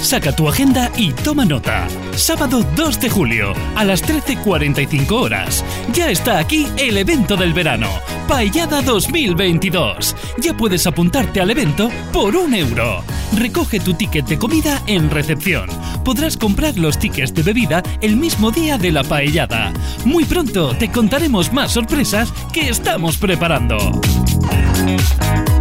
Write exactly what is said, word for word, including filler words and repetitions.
Saca tu agenda y toma nota. Sábado dos de julio, a las trece cuarenta y cinco horas. Ya está aquí el evento del verano. Paellada dos mil veintidós. Ya puedes apuntarte al evento por un euro. Recoge tu ticket de comida en recepción. Podrás comprar los tickets de bebida el mismo día de la paellada. Muy pronto te contaremos más sorpresas que estamos preparando.